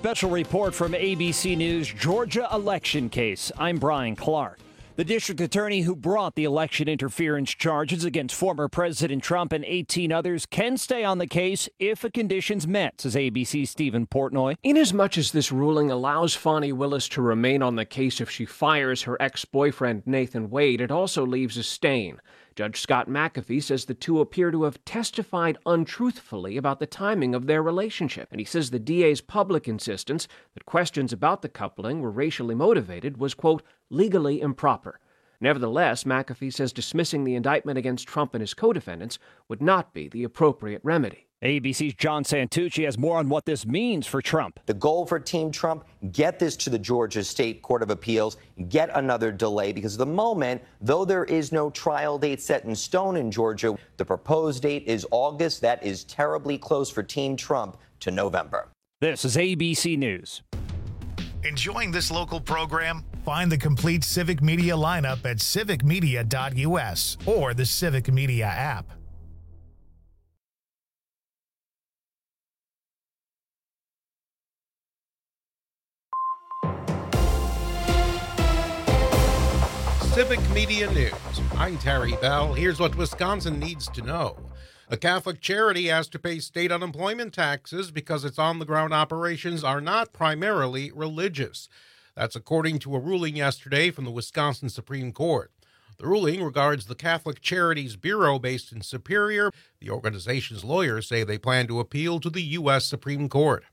special report from ABC News, Georgia election case. I'm Brian Clark. The district attorney who brought the election interference charges against former President Trump and 18 others can stay on the case if a condition's met, says ABC's Stephen Portnoy. Inasmuch as this ruling allows Fani Willis to remain on the case if she fires her ex-boyfriend Nathan Wade, it also leaves a stain. Judge Scott McAfee says the two appear to have testified untruthfully about the timing of their relationship, and he says the DA's public insistence that questions about the coupling were racially motivated was, quote, legally improper. Nevertheless, McAfee says dismissing the indictment against Trump and his co-defendants would not be the appropriate remedy. ABC's John Santucci has more on what this means for Trump. The goal for Team Trump, get this to the Georgia State Court of Appeals, get another delay, because at the moment, though there is no trial date set in stone in Georgia, the proposed date is August. That is terribly close for Team Trump to November. This is ABC News. Enjoying this local program? Find the complete Civic Media lineup at civicmedia.us or the Civic Media app. Civic Media News. I'm Terry Bell. Here's what Wisconsin needs to know. A Catholic charity has to pay state unemployment taxes because its on-the-ground operations are not primarily religious. That's according to a ruling yesterday from the Wisconsin Supreme Court. The ruling regards the Catholic Charities Bureau based in Superior. The organization's lawyers say they plan to appeal to the U.S. Supreme Court.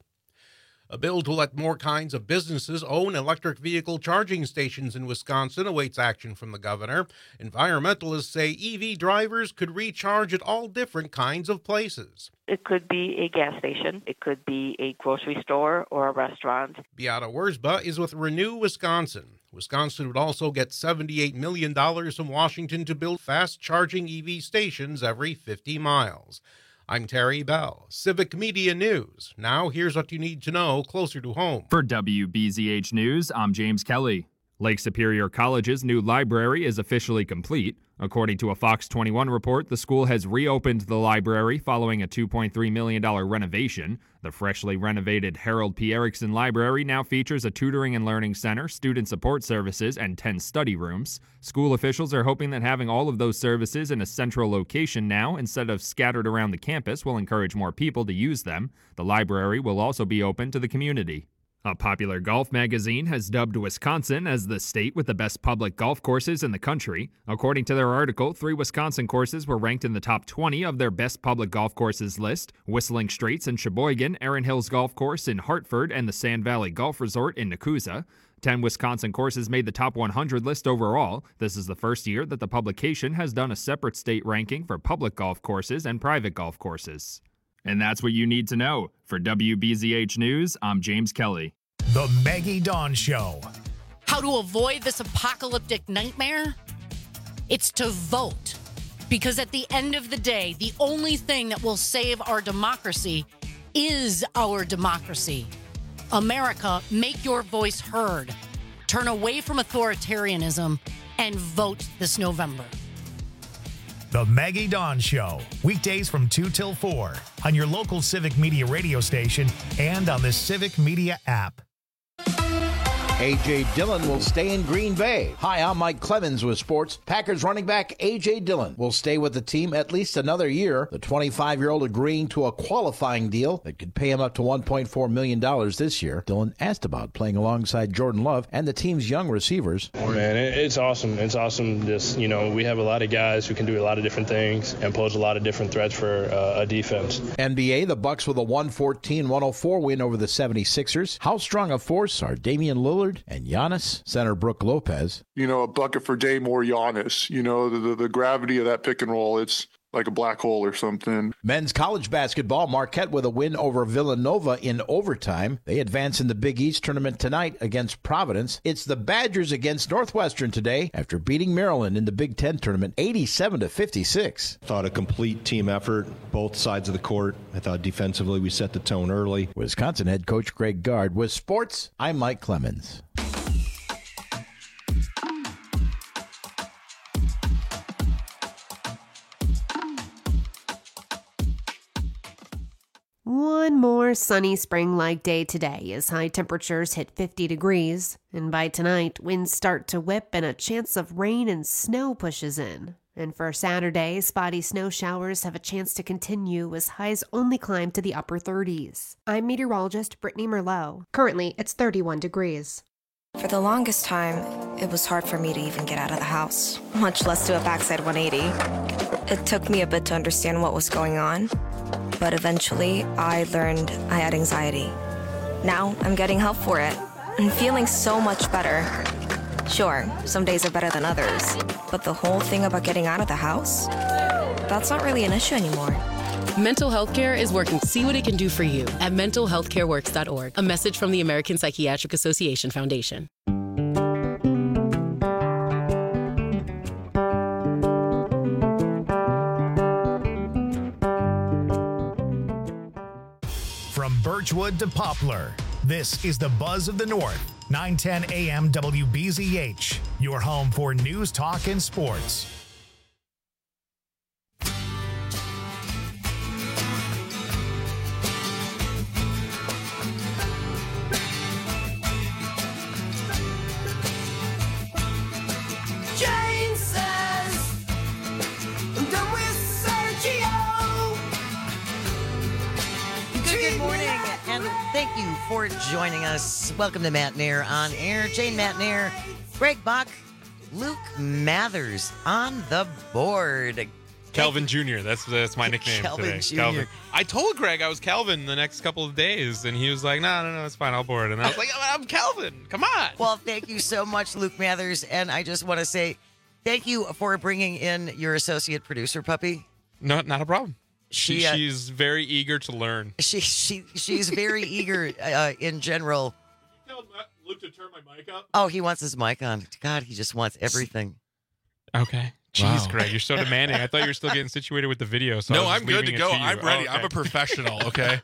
A bill to let more kinds of businesses own electric vehicle charging stations in Wisconsin awaits action from the governor. Environmentalists say EV drivers could recharge at all different kinds of places. It could be a gas station, it could be a grocery store or a restaurant. Beata Wurzba is with Renew Wisconsin. Wisconsin would also get $78 million from Washington to build fast-charging EV stations every 50 miles. I'm Terry Bell, Civic Media News. Now here's what you need to know closer to home. For WBZH News, I'm James Kelly. Lake Superior College's new library is officially complete. According to a Fox 21 report, the school has reopened the library following a $2.3 million renovation. The freshly renovated Harold P. Erickson Library now features a tutoring and learning center, student support services, and 10 study rooms. School officials are hoping that having all of those services in a central location now, instead of scattered around the campus, will encourage more people to use them. The library will also be open to the community. A popular golf magazine has dubbed Wisconsin as the state with the best public golf courses in the country. According to their article, 3 Wisconsin courses were ranked in the top 20 of their best public golf courses list: Whistling Straits in Sheboygan, Erin Hills Golf Course in Hartford, and the Sand Valley Golf Resort in Nakusa. 10 Wisconsin courses made the top 100 list overall. This is the first year that the publication has done a separate state ranking for public golf courses and private golf courses. And that's what you need to know. For WBZH News, I'm James Kelly. The Maggie Dawn Show. How to avoid this apocalyptic nightmare? It's to vote. Because at the end of the day, the only thing that will save our democracy is our democracy. America, make your voice heard. Turn away from authoritarianism and vote this November. The Maggie Dawn Show. Weekdays from 2 till 4 on your local Civic Media radio station and on the Civic Media app. A.J. Dillon will stay in Green Bay. Hi, I'm Mike Clemens with sports. Packers running back A.J. Dillon will stay with the team at least another year. The 25-year-old agreeing to a qualifying deal that could pay him up to $1.4 million this year. Dillon asked about playing alongside Jordan Love and the team's young receivers. Man, it's awesome. It's awesome. Just, we have a lot of guys who can do a lot of different things and pose a lot of different threats for a defense. NBA, the Bucks with a 114-104 win over the 76ers. How strong a force are Damian Lillard and Giannis? Center Brooke Lopez. A bucket for Dame or Giannis. The gravity of that pick and roll, it's like a black hole or something. Men's college basketball, Marquette with a win over Villanova in overtime. They advance in the Big East tournament tonight against Providence. It's the Badgers against Northwestern today after beating Maryland in the Big Ten tournament 87-56. Thought a complete team effort, both sides of the court. I thought defensively we set the tone early. Wisconsin head coach Greg Gard. With sports, I'm Mike Clemens. One one more sunny spring-like day today as high temperatures hit 50 degrees. And by tonight, winds start to whip and a chance of rain and snow pushes in. And for Saturday, spotty snow showers have a chance to continue as highs only climb to the upper 30s. I'm meteorologist Brittany Merlot. Currently, it's 31 degrees. For the longest time, it was hard for me to even get out of the house, much less do a backside 180. It took me a bit to understand what was going on, but eventually I learned I had anxiety. Now I'm getting help for it and feeling so much better. Sure, some days are better than others, but the whole thing about getting out of the house, that's not really an issue anymore. Mental health care is working to see what it can do for you at mentalhealthcareworks.org. A message from the American Psychiatric Association Foundation. From Birchwood to Poplar, this is the Buzz of the North. 910 AM WBZH, your home for news, talk, and sports. Jane says, I'm done with Sergio. Good morning, and thank you for joining us. Welcome to Matt Nair on Air. Jane Matt Nair, Greg Bach, Luke Mathers on the board. Calvin Jr. That's my nickname Calvin today. Jr. Calvin. I told Greg I was Calvin the next couple of days, and he was like, no, it's fine. I'll board. And I was like, I'm Calvin. Come on. Well, thank you so much, Luke Mathers. And I just want to say thank you for bringing in your associate producer puppy. No, not a problem. She, She's very eager to learn. She's very eager in general. Tell Luke to turn my mic up. Oh, he wants his mic on. God, he just wants everything. Okay. Jeez, Greg, you're so demanding. I thought you were still getting situated with the video. So no, I was I'm just good to leaving go. it to you. I'm ready. Oh, okay. I'm a professional, okay?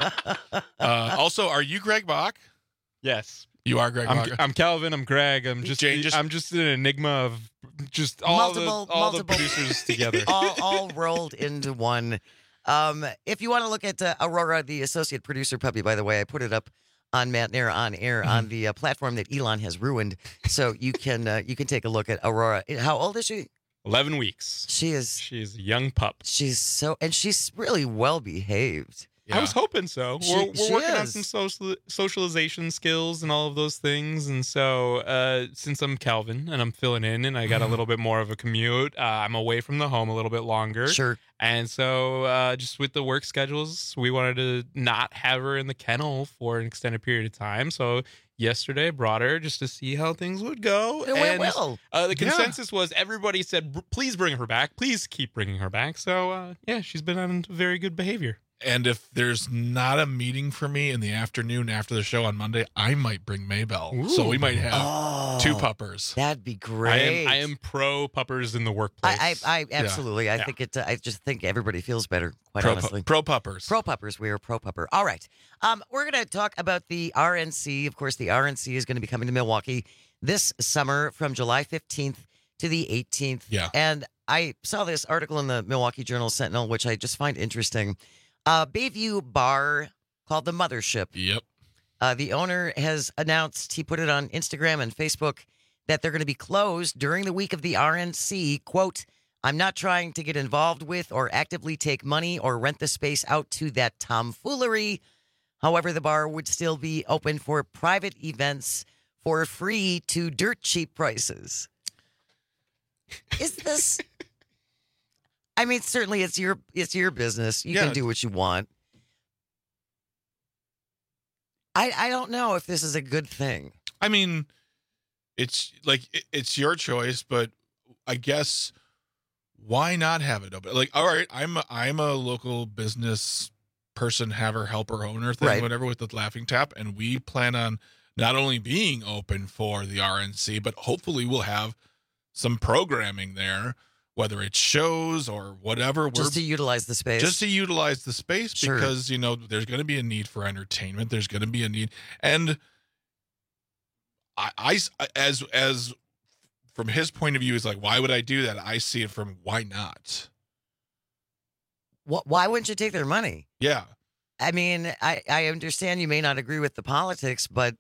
Also, are you Greg Bach? Yes. You are Greg Bach. I'm Calvin. I'm Greg. I'm just an enigma of just all the producers together. all rolled into one. If you want to look at Aurora, the associate producer puppy, by the way, I put it up on Matt Nair on air on the platform that Elon has ruined. So you can take a look at Aurora. How old is she? 11 weeks. She's a young pup. She's really well behaved. Yeah. I was hoping so. We're working on is. some socialization skills and all of those things. And so since I'm Calvin and I'm filling in and I got a little bit more of a commute, I'm away from the home a little bit longer. Sure. And so just with the work schedules, we wanted to not have her in the kennel for an extended period of time. So yesterday I brought her just to see how things would go. It went well. The consensus was everybody said, please bring her back. Please keep bringing her back. So she's been on very good behavior. And if there's not a meeting for me in the afternoon after the show on Monday, I might bring Maybell. Ooh. So we might have two puppers. That'd be great. I am pro puppers in the workplace. I absolutely. I think it. I just think everybody feels better. Quite honestly, pro puppers. Pro puppers. We are pro pupper. All right. We're going to talk about the RNC. Of course, the RNC is going to be coming to Milwaukee this summer from July 15th to the 18th. Yeah. And I saw this article in the Milwaukee Journal Sentinel, which I just find interesting. Bayview Bar called the Mothership. Yep. The owner has announced, he put it on Instagram and Facebook, that they're going to be closed during the week of the RNC. Quote, I'm not trying to get involved with or actively take money or rent the space out to that tomfoolery. However, the bar would still be open for private events for free to dirt cheap prices. Is this... I mean, certainly it's your business. You can do what you want. I don't know if this is a good thing. I mean, it's your choice, but I guess why not have it open? Like, all right, I'm a local business person, haver, helper, owner thing, whatever, with the Laughing Tap, and we plan on not only being open for the RNC, but hopefully we'll have some programming there. Whether it's shows or whatever. Just to utilize the space. Just to utilize the space because, there's going to be a need for entertainment. There's going to be a need. And I as from his point of view, is like, why would I do that? I see it from why not? Why wouldn't you take their money? Yeah. I mean, I understand you may not agree with the politics, but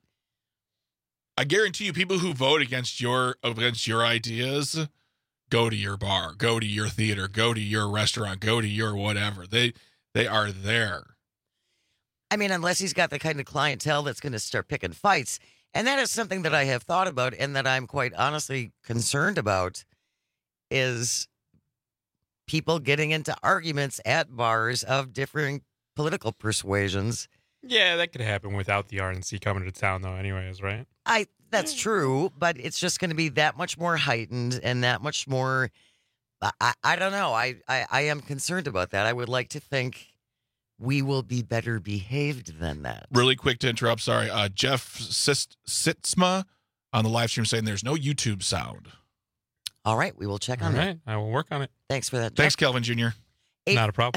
I guarantee you, people who vote against your ideas go to your bar, go to your theater, go to your restaurant, go to your whatever. They are there. I mean, unless he's got the kind of clientele that's going to start picking fights. And that is something that I have thought about and that I'm quite honestly concerned about is people getting into arguments at bars of differing political persuasions. Yeah, that could happen without the RNC coming to town, though, anyways, right? That's true, but it's just going to be that much more heightened and that much more. I don't know. I am concerned about that. I would like to think we will be better behaved than that. Really quick to interrupt. Sorry. Jeff Sitzma on the live stream saying there's no YouTube sound. All right. We will check on that. I will work on it. Thanks for that. Thanks, Kelvin Jr. Not a problem.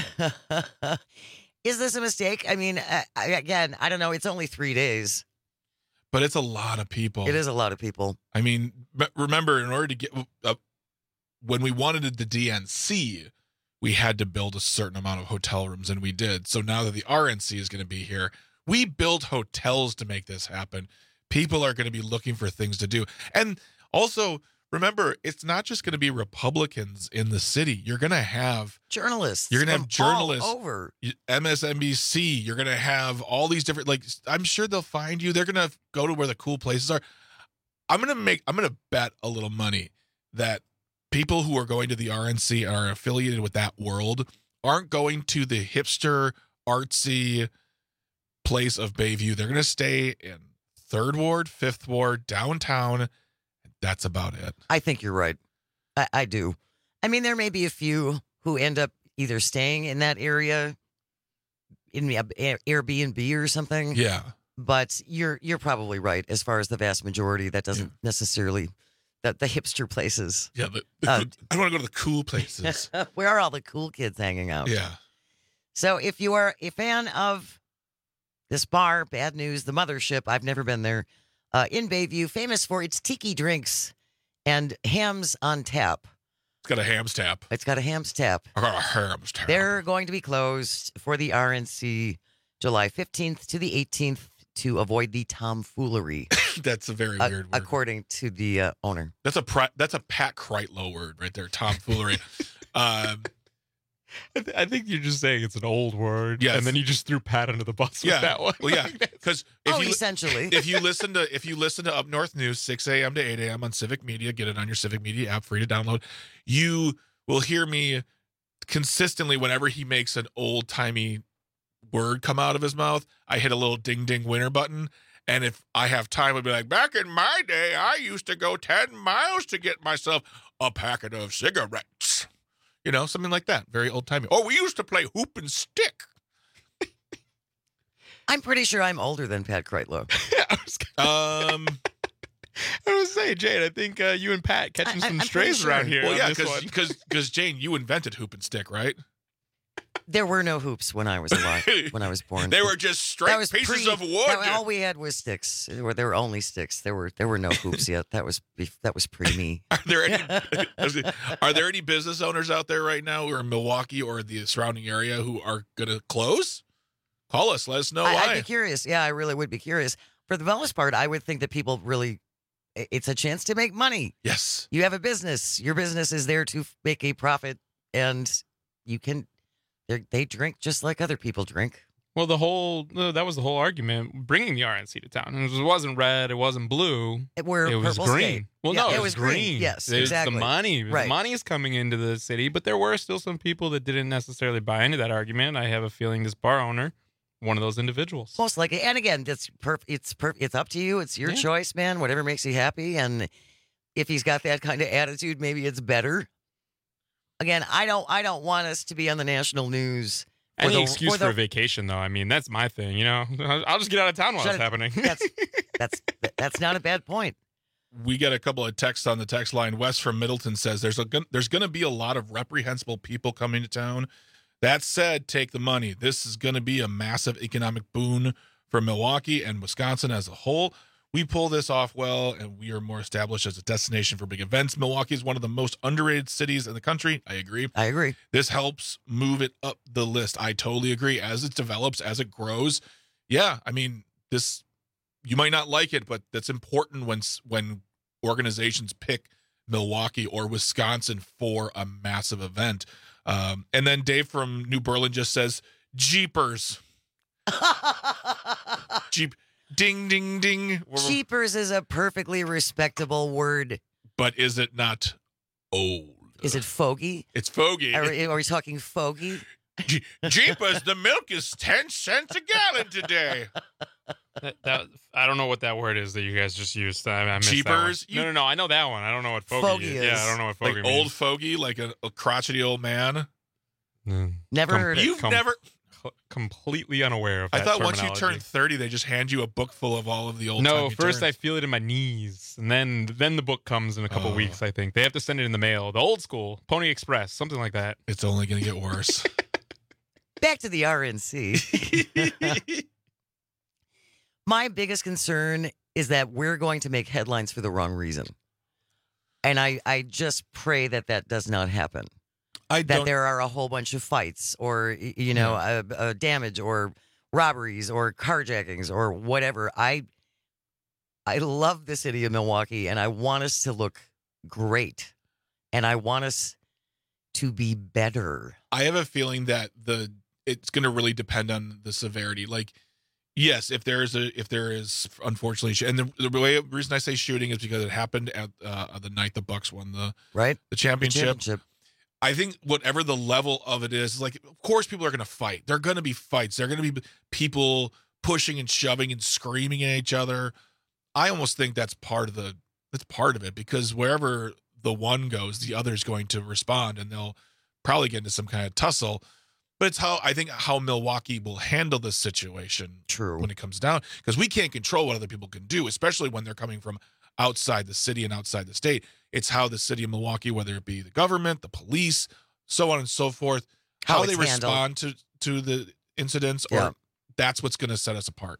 Is this a mistake? I mean, again, I don't know. It's only 3 days. But it's a lot of people. It is a lot of people. I mean, remember, in order to get when we wanted the DNC, we had to build a certain amount of hotel rooms, and we did. So now that the RNC is going to be here, we built hotels to make this happen. People are going to be looking for things to do. And also, remember, it's not just going to be Republicans in the city. You're going to have journalists. You're going to have journalists all over. MSNBC. You're going to have all these different, like, I'm sure they'll find you. They're going to go to where the cool places are. I'm going to bet a little money that people who are going to the RNC and are affiliated with that world aren't going to the hipster, artsy place of Bayview. They're going to stay in 3rd Ward, 5th Ward, downtown. That's about it. I think you're right. I do. I mean, there may be a few who end up either staying in that area in Airbnb or something. Yeah. But you're probably right as far as the vast majority. That doesn't necessarily the hipster places. Yeah, I want to go to the cool places. Where are all the cool kids hanging out? Yeah. So if you are a fan of this bar, Bad News, the Mothership, I've never been there, in Bayview, famous for its tiki drinks and hams on tap. It's got a hams tap. It's got a hams tap. I got a hams tap. They're going to be closed for the RNC July 15th to the 18th to avoid the tomfoolery. That's a very weird word. According to the owner. That's a Pat Kreitlow word right there, tomfoolery. I think you're just saying it's an old word, yes. And then you just threw Pat under the bus with that one. Well, yeah, because essentially, if you listen to Up North News 6 a.m. to 8 a.m. on Civic Media, get it on your Civic Media app, free to download. You will hear me consistently whenever he makes an old timey word come out of his mouth. I hit a little ding ding winner button, and if I have time, I'd be like, back in my day, I used to go 10 miles to get myself a packet of cigarettes. You know, something like that. Very old-timey. Oh, we used to play hoop and stick. I'm pretty sure I'm older than Pat Kreitlow. I was saying, Jane, I think you and Pat catching some strays around here. Well, yeah, because Jane, you invented hoop and stick, right? There were no hoops when I was alive, when I was born. They were just straight pieces of wood. All we had was sticks. There were only sticks. There were no hoops yet. That was pre me. Are there any business owners out there right now who are in Milwaukee or the surrounding area who are going to close? Call us. Let us know why. I'd be curious. Yeah, I really would be curious. For the most part, I would think that people really, it's a chance to make money. Yes. You have a business. Your business is there to make a profit, and you can. They drink just like other people drink. Well, that was the whole argument bringing the RNC to town. It wasn't red, it wasn't blue. It was green. State. Well, yeah, no, it was green. Yes, There's exactly. the money. Right. The money is coming into the city, but there were still some people that didn't necessarily buy into that argument. I have a feeling this bar owner, one of those individuals. Most likely. And again, it's up to you. It's your choice, man. Whatever makes you happy. And if he's got that kind of attitude, maybe it's better. Again, I don't want us to be on the national news. Any excuse for a vacation, though. I mean, that's my thing. You know, I'll just get out of town while it's happening. That's not a bad point. We get a couple of texts on the text line. Wes from Middleton says there's going to be a lot of reprehensible people coming to town. That said, take the money. This is going to be a massive economic boon for Milwaukee and Wisconsin as a whole. We pull this off well, and we are more established as a destination for big events. Milwaukee is one of the most underrated cities in the country. I agree. This helps move it up the list. I totally agree. As it develops, as it grows, yeah, I mean, this, you might not like it, but that's important when organizations pick Milwaukee or Wisconsin for a massive event. And then Dave from New Berlin just says, Jeepers. Jeep. Ding, ding, ding. Jeepers is a perfectly respectable word. But is it not old? Is it fogey? It's fogey. Are we talking fogey? Jeepers, the milk is 10 cents a gallon today. I don't know what that word is that you guys just used. I missed Jeepers? that one. No, I know that one. I don't know what fogey is. Yeah, I don't know what fogey like means. old fogey, like a crotchety old man. Never heard it. You've never... Completely unaware of that. I thought once you terminology. turn 30, they just hand you a book full of all of the old. No, first terms. I feel it in my knees, and then the book comes in a couple weeks. I think they have to send it in the mail. The old school Pony Express, something like that. It's only going to get worse. Back to the RNC. My biggest concern is that we're going to make headlines for the wrong reason, and I just pray that does not happen. That there are a whole bunch of fights or, damage or robberies or carjackings or whatever. I love the city of Milwaukee, and I want us to look great, and I want us to be better. I have a feeling that it's going to really depend on the severity. Like, yes, if there is unfortunately, and the reason I say shooting is because it happened at the night the Bucks won the championship. I think whatever the level of it is, like, of course people are going to fight. There are going to be fights. There are going to be people pushing and shoving and screaming at each other. I almost think that's part of it, because wherever the one goes, the other is going to respond, and they'll probably get into some kind of tussle. But it's how Milwaukee will handle this situation. True. When it comes down, because we can't control what other people can do, especially when they're coming from outside the city and outside the state. It's how the city of Milwaukee, whether it be the government, the police, so on and so forth, how they respond to the incidents, or that's what's going to set us apart.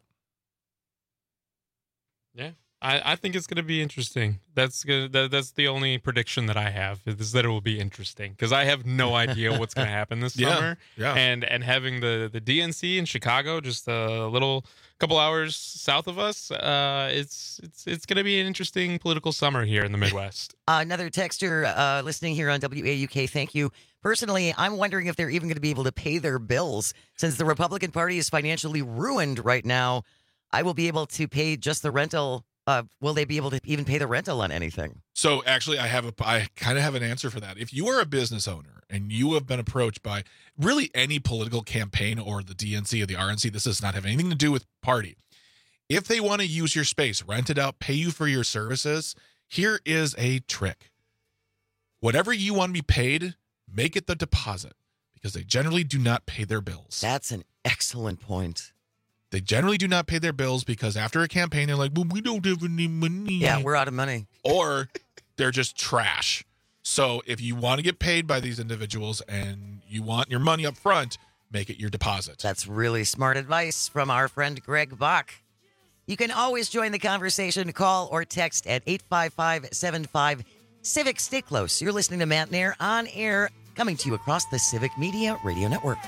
Yeah, I think it's going to be interesting. That's the only prediction that I have, is that it will be interesting, because I have no idea what's going to happen this summer. Yeah. And having the DNC in Chicago, just a little couple hours south of us, it's going to be an interesting political summer here in the Midwest. Another texter listening here on WAUK, thank you. Personally, I'm wondering if they're even going to be able to pay their bills, since the Republican Party is financially ruined right now. I will be able to pay just the rental. Will they be able to even pay the rental on anything? So actually, I kind of have an answer for that. If you are a business owner and you have been approached by really any political campaign or the DNC or the RNC, this does not have anything to do with party. If they want to use your space, rent it out, pay you for your services, here is a trick. Whatever you want to be paid, make it the deposit, because they generally do not pay their bills. That's an excellent point. They generally do not pay their bills, because after a campaign, they're like, well, we don't have any money. Yeah, we're out of money. Or they're just trash. So if you want to get paid by these individuals and you want your money up front, make it your deposit. That's really smart advice from our friend Greg Bach. You can always join the conversation. Call or text at 855-75-CIVIC. Stay close. You're listening to Matt Nair on air, coming to you across the Civic Media Radio Network.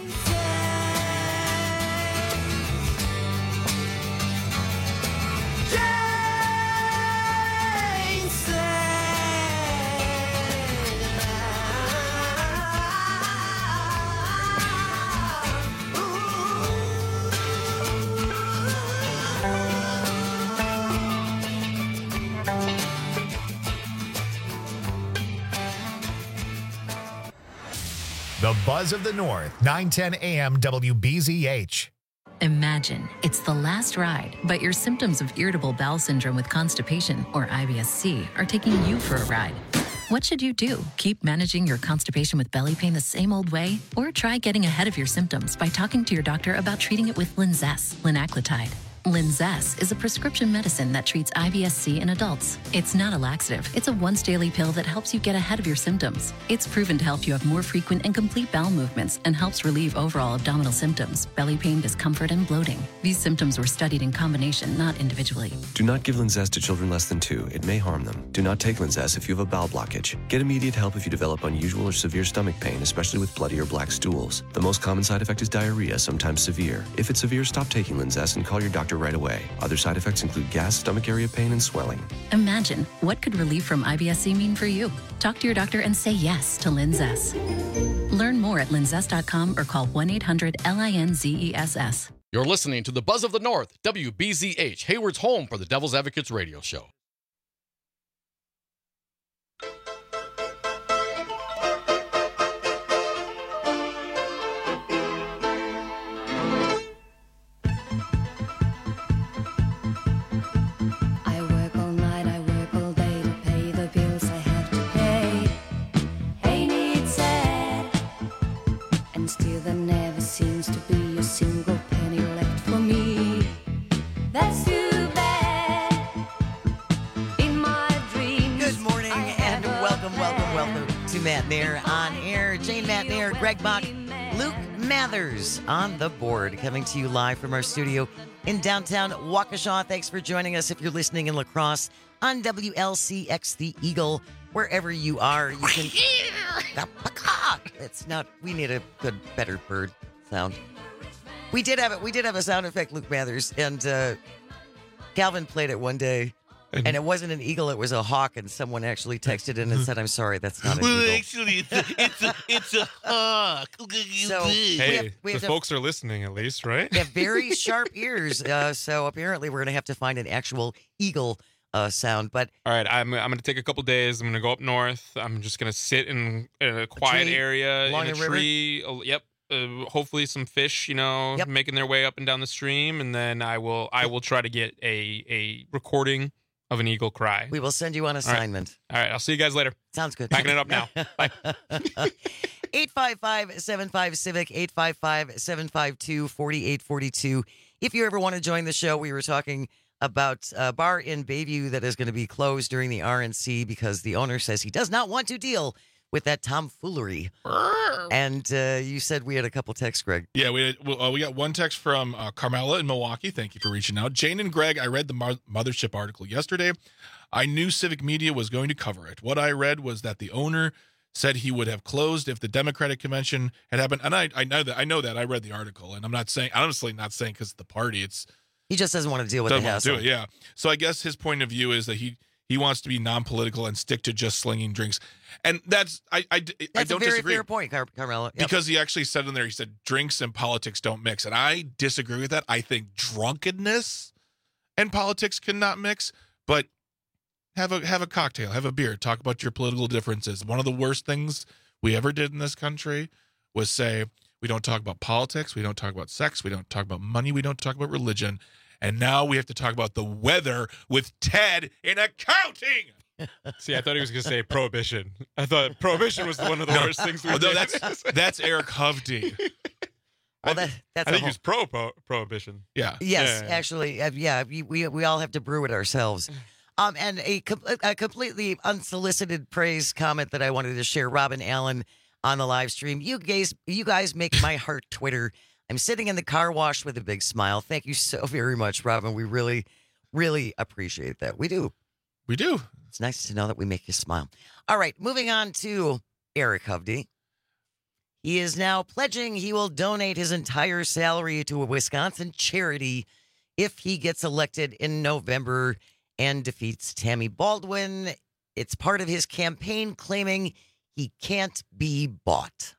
The Buzz of the North, 910 AM WBZH. Imagine it's the last ride, but your symptoms of irritable bowel syndrome with constipation, or IBS-C, are taking you for a ride. What should you do? Keep managing your constipation with belly pain the same old way? Or try getting ahead of your symptoms by talking to your doctor about treating it with Linzess, linaclotide. Linzess is a prescription medicine that treats IBS-C in adults. It's not a laxative. It's a once-daily pill that helps you get ahead of your symptoms. It's proven to help you have more frequent and complete bowel movements and helps relieve overall abdominal symptoms, belly pain, discomfort, and bloating. These symptoms were studied in combination, not individually. Do not give Linzess to children less than 2. It may harm them. Do not take Linzess if you have a bowel blockage. Get immediate help if you develop unusual or severe stomach pain, especially with bloody or black stools. The most common side effect is diarrhea, sometimes severe. If it's severe, stop taking Linzess and call your doctor right away. Other side effects include gas, stomach area pain, and swelling. Imagine, what could relief from IBS-C mean for you? Talk to your doctor and say yes to Linzess. Learn more at linzess.com or call 1-800-LINZESS. You're listening to the Buzz of the North, WBZH, Hayward's home for the Devil's Advocates radio show. Matt Nair on air. Jane Matt Nair, Greg Bach, Luke Mathers on the board, coming to you live from our studio in downtown Waukesha. Thanks for joining us if you're listening in La Crosse on WLCX The Eagle. Wherever you are, you can... It's not... We need a good, better bird sound. We did have a sound effect, Luke Mathers, and Calvin played it one day. And it wasn't an eagle; it was a hawk. And someone actually texted in and said, "I'm sorry, that's not an eagle." Well, actually, it's a hawk. So hey, the folks are listening at least, right? They have very sharp ears. So apparently, we're gonna have to find an actual eagle sound. But all right, I'm gonna take a couple days. I'm gonna go up north. I'm just gonna sit in a quiet area in a tree. Yep. Hopefully some fish, making their way up and down the stream, and then I will try to get a recording of an eagle cry. We will send you on assignment. All right. I'll see you guys later. Sounds good. Packing it up now. Bye. 855-75-CIVIC, 855-752-4842. If you ever want to join the show, we were talking about a bar in Bayview that is going to be closed during the RNC because the owner says he does not want to deal with that tomfoolery. And you said we had a couple texts, Greg. Yeah, we got one text from Carmela in Milwaukee. Thank you for reaching out. Jane and Greg, I read the Mothership article yesterday. I knew Civic Media was going to cover it. What I read was that the owner said he would have closed if the Democratic convention had happened. And I know that. I read the article, and I'm not saying, honestly, not saying because of the party. He just doesn't want to deal with the hassle. Yeah. So I guess his point of view is that he wants to be non-political and stick to just slinging drinks. And that's I don't a very disagree. Fair point, Carmela. Yep. Because he actually said in there, he said drinks and politics don't mix. And I disagree with that. I think drunkenness and politics cannot mix, but have a cocktail, have a beer, talk about your political differences. One of the worst things we ever did in this country was say, we don't talk about politics, we don't talk about sex, we don't talk about money, we don't talk about religion. And now we have to talk about the weather with Ted in accounting. See, I thought he was going to say prohibition. I thought prohibition was one of the worst things we did. That's Eric Hovde. Well, I think he was prohibition. Yeah. Yes, actually, we all have to brew it ourselves. And a completely unsolicited praise comment that I wanted to share, Robin Allen on the live stream. You guys make my heart twitter. I'm sitting in the car wash with a big smile. Thank you so very much, Robin. We really, really appreciate that. We do. We do. It's nice to know that we make you smile. All right, moving on to Eric Hovde. He is now pledging he will donate his entire salary to a Wisconsin charity if he gets elected in November and defeats Tammy Baldwin. It's part of his campaign claiming he can't be bought.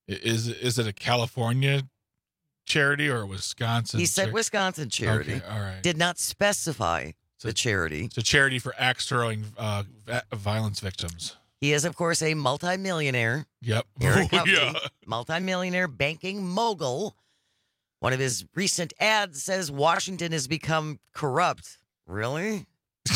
Is it a California charity or a Wisconsin? He said Wisconsin charity. Okay, all right. Did not specify the charity. It's a charity for axe throwing violence victims. He is, of course, a multimillionaire. Yep. Eric Hovde, multimillionaire banking mogul. One of his recent ads says Washington has become corrupt. Really?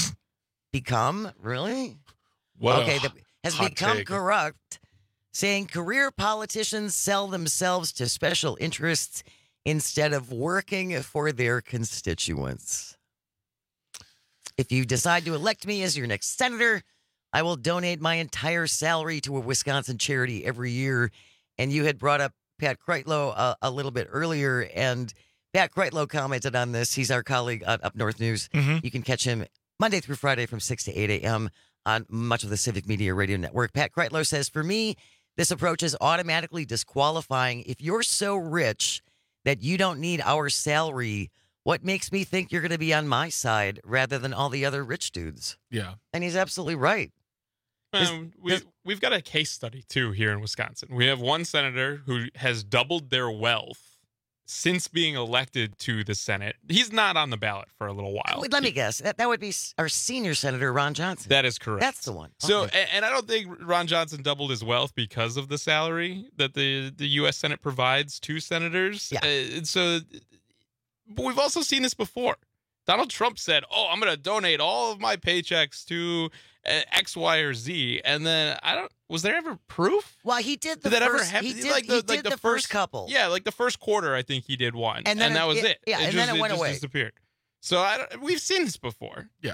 Become? Really? What has become corrupt, saying career politicians sell themselves to special interests instead of working for their constituents. If you decide to elect me as your next senator, I will donate my entire salary to a Wisconsin charity every year. And you had brought up Pat Kreitlow a little bit earlier, and Pat Kreitlow commented on this. He's our colleague at Up North News. You can catch him Monday through Friday from 6 to 8 a.m. on much of the Civic Media Radio Network. Pat Kreitlow says, for me, this approach is automatically disqualifying. If you're so rich that you don't need our salary, what makes me think you're going to be on my side rather than all the other rich dudes? Yeah. And he's absolutely right. We've got a case study, too, here in Wisconsin. We have one senator who has doubled their wealth since being elected to the Senate. He's not on the ballot for a little while. Let me guess. That would be our senior senator, Ron Johnson. That is correct. That's the one. So, and I don't think Ron Johnson doubled his wealth because of the salary that the U.S. Senate provides to senators. Yeah. But we've also seen this before. Donald Trump said, I'm going to donate all of my paychecks to X, Y, or Z. And then was there ever proof? Well, he did the did that first, ever happen? he did the first couple. Yeah, like the first quarter, I think he did one. And that was it. Yeah, and then it went away. Disappeared. So we've seen this before. Yeah,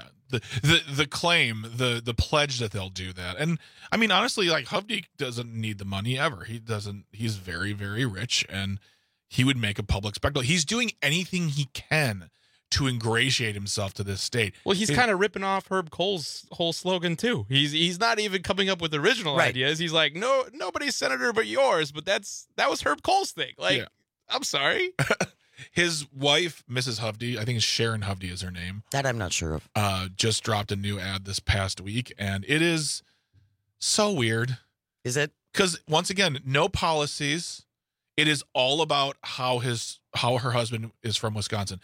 the claim, the pledge that they'll do that. And I mean, honestly, like Hovde doesn't need the money ever. He doesn't. He's very, very rich, and he would make a public spectacle. He's doing anything he can to ingratiate himself to this state. Well, he's kind of ripping off Herb Kohl's whole slogan too. He's not even coming up with original ideas. He's like, no, nobody's senator but yours. But that was Herb Kohl's thing. Like, I'm sorry. His wife, Mrs. Hovde, I think it's Sharon Hovde is her name. That I'm not sure of. Just dropped a new ad this past week, and it is so weird. Is it? Because once again, no policies. It is all about how her husband is from Wisconsin.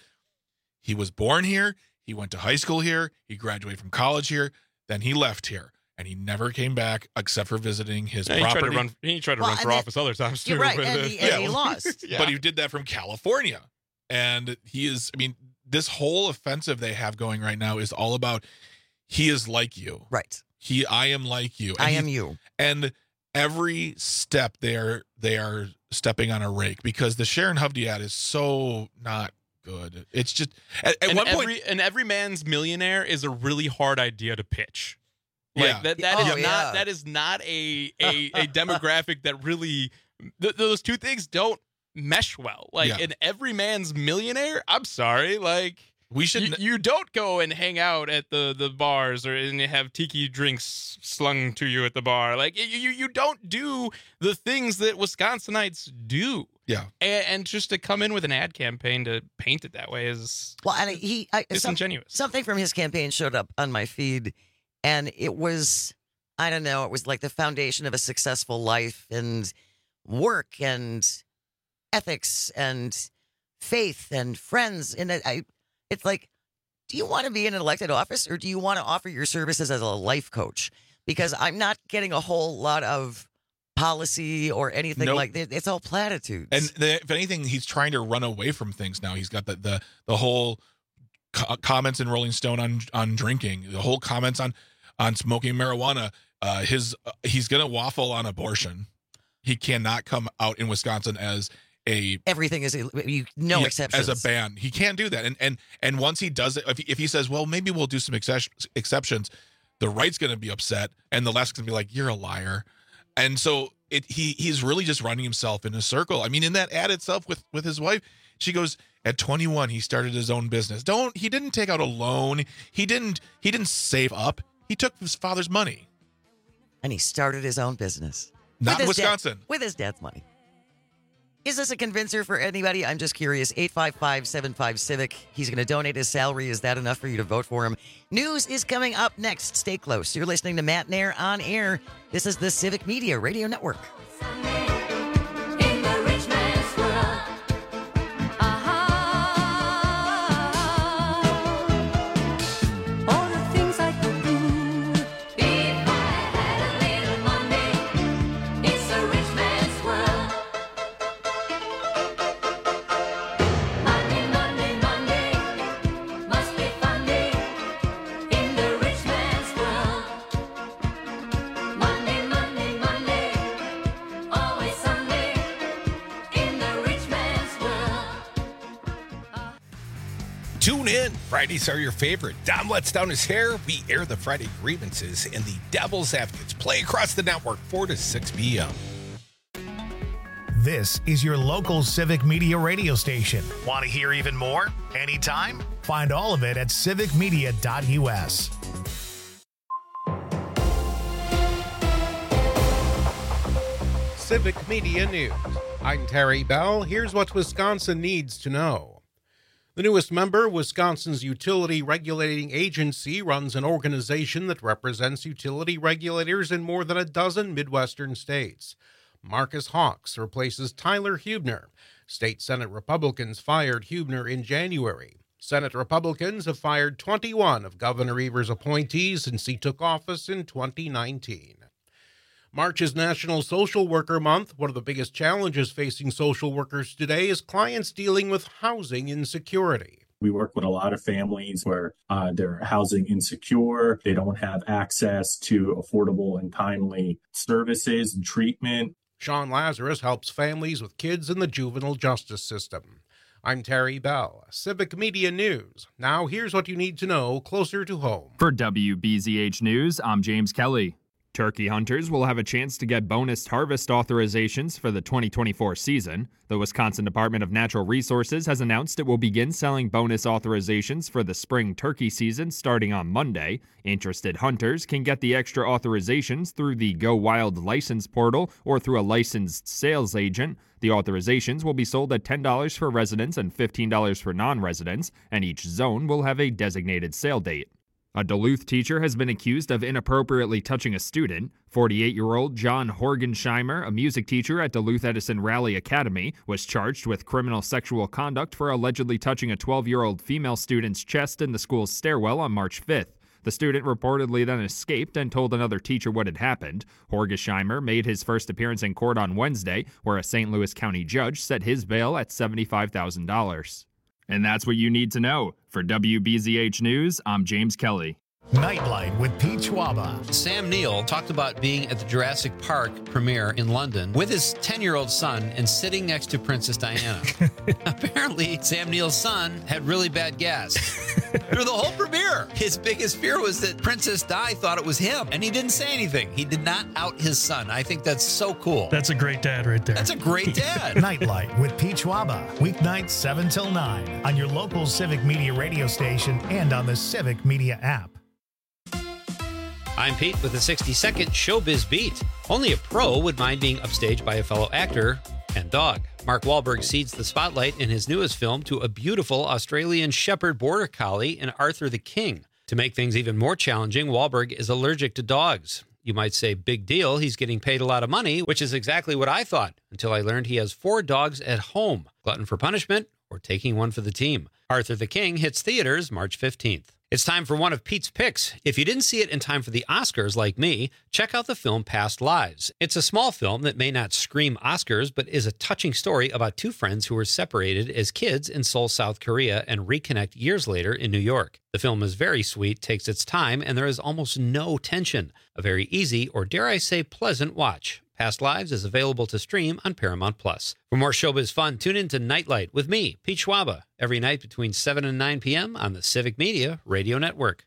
He was born here. He went to high school here. He graduated from college here. Then he left here, and he never came back except for visiting his property. He tried to run for office other times too. You're right, and he lost. But he did that from California, and he is. I mean, this whole offensive they have going right now is all about he is like you. Right. I am like you. I am you. And every step they are stepping on a rake because the Sharon Hovde ad is so not good. It's just at one point, every man's millionaire is a really hard idea to pitch. Like that is not a demographic that really those two things don't mesh well. Like an every man's millionaire. I'm sorry, like. We should. You don't go and hang out at the bars and have tiki drinks slung to you at the bar. Like you don't do the things that Wisconsinites do. Yeah, and just to come in with an ad campaign to paint it that way is disingenuous. Something from his campaign showed up on my feed, and it was I don't know. It was like the foundation of a successful life and work and ethics and faith and friends. And it's like, do you want to be in an elected office or do you want to offer your services as a life coach? Because I'm not getting a whole lot of policy or anything like that. It's all platitudes. And if anything, he's trying to run away from things now. He's got the whole comments in Rolling Stone on drinking, the whole comments on smoking marijuana. He's going to waffle on abortion. He cannot come out in Wisconsin as everything is exceptions as a ban. He can't do that. And once he does it, if he says, well, maybe we'll do some exceptions, the right's going to be upset and the left's going to be like, you're a liar. And so he's really just running himself in a circle. I mean, in that ad itself with his wife, she goes, at 21 he started his own business. He didn't take out a loan. He didn't save up. He took his father's money and he started his own business. Not in Wisconsin. With his dad's money. Is this a convincer for anybody? I'm just curious. 855-75-CIVIC. He's going to donate his salary. Is that enough for you to vote for him? News is coming up next. Stay close. You're listening to Matt Nair on air. This is the Civic Media Radio Network. Tune in. Fridays are your favorite. Dom lets down his hair. We air the Friday grievances, and the Devil's Advocates play across the network 4 to 6 p.m. This is your local Civic Media radio station. Want to hear even more? Anytime? Find all of it at civicmedia.us. Civic Media News. I'm Terry Bell. Here's what Wisconsin needs to know. The newest member, Wisconsin's Utility Regulating Agency, runs an organization that represents utility regulators in more than a dozen Midwestern states. Marcus Hawks replaces Tyler Huebner. State Senate Republicans fired Huebner in January. Senate Republicans have fired 21 of Governor Evers' appointees since he took office in 2019. March is National Social Worker Month. One of the biggest challenges facing social workers today is clients dealing with housing insecurity. We work with a lot of families where they're housing insecure. They don't have access to affordable and timely services and treatment. Sean Lazarus helps families with kids in the juvenile justice system. I'm Terry Bell, Civic Media News. Now here's what you need to know closer to home. For WBZH News, I'm James Kelly. Turkey hunters will have a chance to get bonus harvest authorizations for the 2024 season. The Wisconsin Department of Natural Resources has announced it will begin selling bonus authorizations for the spring turkey season starting on Monday. Interested hunters can get the extra authorizations through the Go Wild license portal or through a licensed sales agent. The authorizations will be sold at $10 for residents and $15 for non-residents, and each zone will have a designated sale date. A Duluth teacher has been accused of inappropriately touching a student. 48-year-old John Horgensheimer, a music teacher at Duluth Edison Raleigh Academy, was charged with criminal sexual conduct for allegedly touching a 12-year-old female student's chest in the school's stairwell on March 5th. The student reportedly then escaped and told another teacher what had happened. Horgensheimer made his first appearance in court on Wednesday, where a St. Louis County judge set his bail at $75,000. And that's what you need to know. For WBZH News, I'm James Kelly. Nightlight with Pete Schwaba. Sam Neill talked about being at the Jurassic Park premiere in London with his 10-year-old son and sitting next to Princess Diana. Apparently, Sam Neill's son had really bad gas through the whole premiere. His biggest fear was that Princess Di thought it was him, and he didn't say anything. He did not out his son. I think that's so cool. That's a great dad right there. That's a great dad. Nightlight with Pete Schwaba. Weeknights 7 till 9 on your local Civic Media radio station and on the Civic Media app. I'm Pete with a 60-second Showbiz Beat. Only a pro would mind being upstaged by a fellow actor and dog. Mark Wahlberg cedes the spotlight in his newest film to a beautiful Australian Shepherd Border Collie in Arthur the King. To make things even more challenging, Wahlberg is allergic to dogs. You might say, big deal, he's getting paid a lot of money, which is exactly what I thought, until I learned he has 4 dogs at home. Glutton for punishment or taking one for the team. Arthur the King hits theaters March 15th. It's time for one of Pete's picks. If you didn't see it in time for the Oscars like me, check out the film Past Lives. It's a small film that may not scream Oscars, but is a touching story about 2 friends who were separated as kids in Seoul, South Korea, and reconnect years later in New York. The film is very sweet, takes its time, and there is almost no tension. A very easy, or dare I say pleasant watch. Past Lives is available to stream on Paramount+. For more showbiz fun, tune in to Nightlight with me, Pete Schwaba, every night between 7 and 9 p.m. on the Civic Media Radio Network.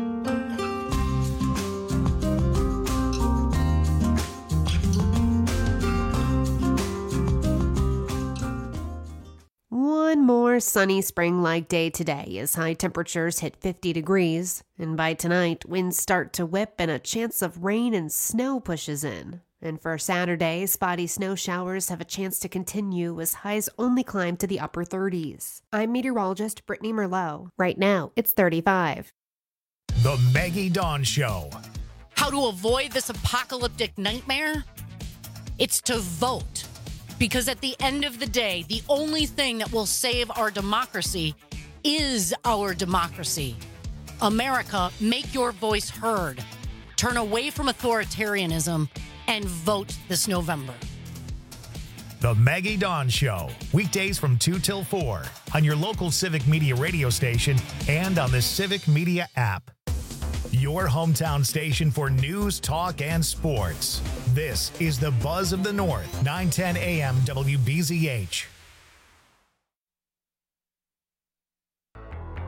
One more sunny spring-like day today as high temperatures hit 50 degrees, and by tonight, winds start to whip and a chance of rain and snow pushes in. And for Saturday, spotty snow showers have a chance to continue as highs only climb to the upper 30s. I'm meteorologist Brittany Merlot. Right now, it's 35. The Maggie Dawn Show. How to avoid this apocalyptic nightmare? It's to vote. Because at the end of the day, the only thing that will save our democracy is our democracy. America, make your voice heard. Turn away from authoritarianism and vote this November. The Maggie Dawn Show. Weekdays from 2 till 4 on your local Civic Media radio station and on the Civic Media app. Your hometown station for news, talk, and sports. This is the Buzz of the North, 910 AM WBZH.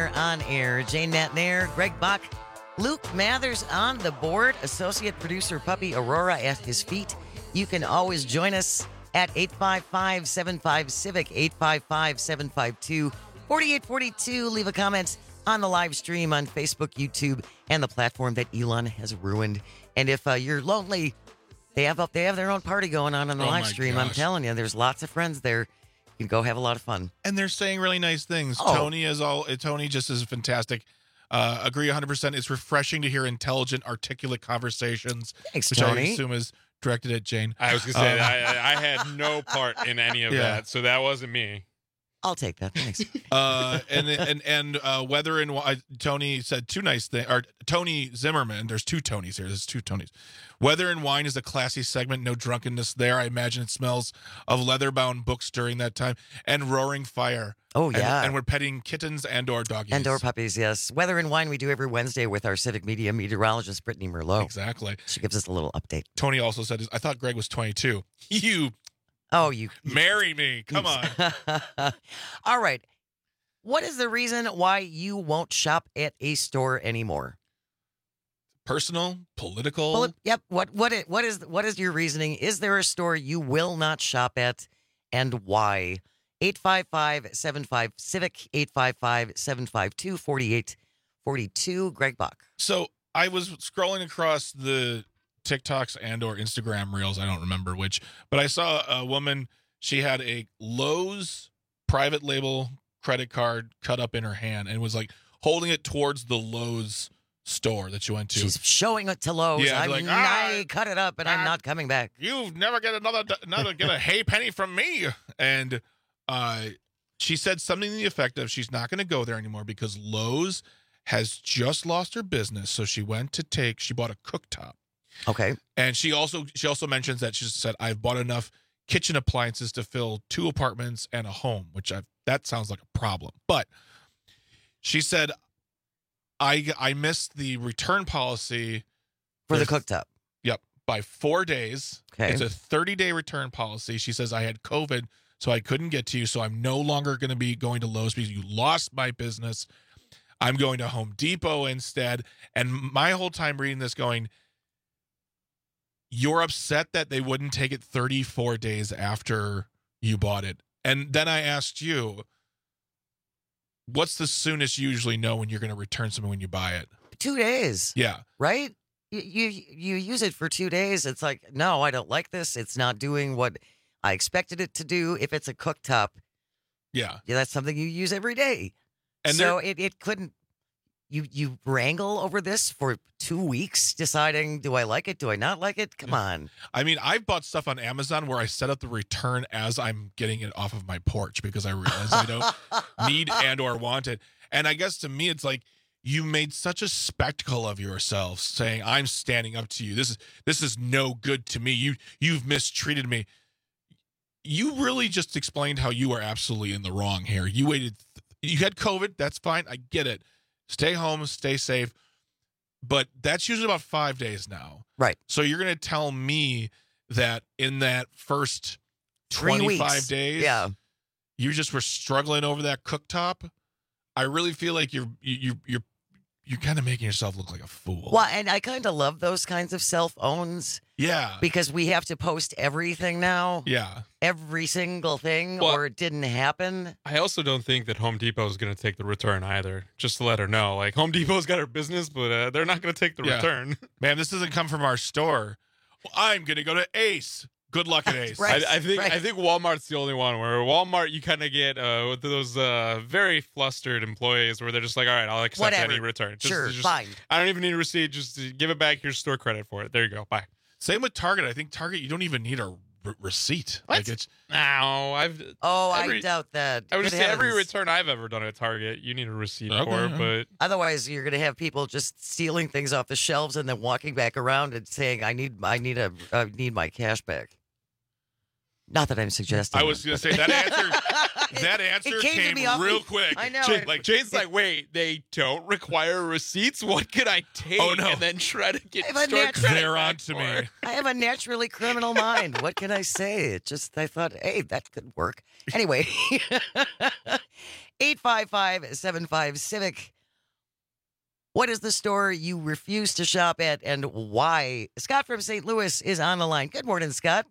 Nair on air. Jane Nat Nair, Greg Bach, Luke Mathers on the board, associate producer Puppy Aurora at his feet. You can always join us at 855-75-CIVIC, 855-752-4842. Leave a comment on the live stream on Facebook, YouTube, and the platform that Elon has ruined. And if you're lonely, they have their own party going on the live stream. gosh. I'm telling you, there's lots of friends there. You can go have a lot of fun. And they're saying really nice things. Oh. Tony just is fantastic. Agree 100%. It's refreshing to hear intelligent, articulate conversations. Thanks, which Tony. I assume is directed at Jane. I was going to say, I had no part in any of that, so that wasn't me. I'll take that. Thanks. And Weather and Tony said two nice things. Or Tony Zimmerman. There's two Tonys here. There's two Tonys. Weather and Wine is a classy segment. No drunkenness there. I imagine it smells of leather-bound books during that time. And Roaring Fire. Oh, yeah. And we're petting kittens and/or doggies. And/or puppies, yes. Weather and Wine we do every Wednesday with our Civic Media meteorologist, Brittany Merlot. Exactly. She gives us a little update. Tony also said, I thought Greg was 22. You marry me. Come on. All right. What is the reason why you won't shop at a store anymore? Personal, political. Yep. What is your reasoning? Is there a store you will not shop at, and why? 855-75-CIVIC, 855-752-4842. Greg Bach. So I was scrolling across the TikToks and/or Instagram reels. I don't remember which, but I saw a woman. She had a Lowe's private label credit card cut up in her hand and was like holding it towards the Lowe's store that you went to. She's showing it to Lowe's. Yeah, I cut it up and I'm not coming back. You never get another get a hay penny from me. And she said something to the effect of she's not going to go there anymore because Lowe's has just lost her business. So she bought a cooktop. Okay. And she also mentions that she said, I've bought enough kitchen appliances to fill 2 apartments and a home, that sounds like a problem. But she said, I missed the return policy for the cooktop. Yep. By 4 days. Okay. It's a 30-day return policy. She says, I had COVID, so I couldn't get to you. So I'm no longer going to be going to Lowe's because you lost my business. I'm going to Home Depot instead. And my whole time reading this going, you're upset that they wouldn't take it 34 days after you bought it. And then I asked you, what's the soonest you usually know when you're going to return something when you buy it? 2 days. Yeah. Right? You use it for 2 days. It's like, no, I don't like this. It's not doing what I expected it to do. If it's a cooktop, yeah, that's something you use every day. And so it couldn't. You wrangle over this for 2 weeks, deciding, do I like it? Do I not like it? Come on. I mean, I've bought stuff on Amazon where I set up the return as I'm getting it off of my porch because I realize I don't need and/or want it. And I guess to me, it's like you made such a spectacle of yourself, saying, "I'm standing up to you. This is no good to me. You've mistreated me." You really just explained how you are absolutely in the wrong here. You waited. You had COVID. That's fine. I get it. Stay home, stay safe. But that's usually about 5 days now. Right. So you're going to tell me that in that first 25 days, you just were struggling over that cooktop? I really feel like you're kind of making yourself look like a fool. Well, and I kind of love those kinds of self-owns. Yeah. Because we have to post everything now. Yeah. Every single thing, or it didn't happen. I also don't think that Home Depot is going to take the return either, just to let her know. Like, Home Depot's got her business, but they're not going to take the return. Man, this doesn't come from our store. Well, I'm going to go to Ace. Good luck at Ace. Right. I think Walmart's the only one where Walmart, you kind of get with those very flustered employees where they're just like, all right, I'll accept any return. Fine. I don't even need a receipt. Just give it back. Here's store credit for it. There you go. Bye. Same with Target. I think Target, you don't even need a receipt. What? Like I doubt that. I would just say every return I've ever done at Target, you need a receipt for. But otherwise, you're going to have people just stealing things off the shelves and then walking back around and saying, "I need my cash back." Not that I'm suggesting. I was going to say that answer. That answer came real quick. I know. Jane's like, wait, they don't require receipts? What can I take? Oh, no. And then try to get store credit. They're on to me. I have a naturally criminal mind. What can I say? I thought, hey, that could work. Anyway, 855-75-CIVIC. What is the store you refuse to shop at and why? Scott from St. Louis is on the line. Good morning, Scott.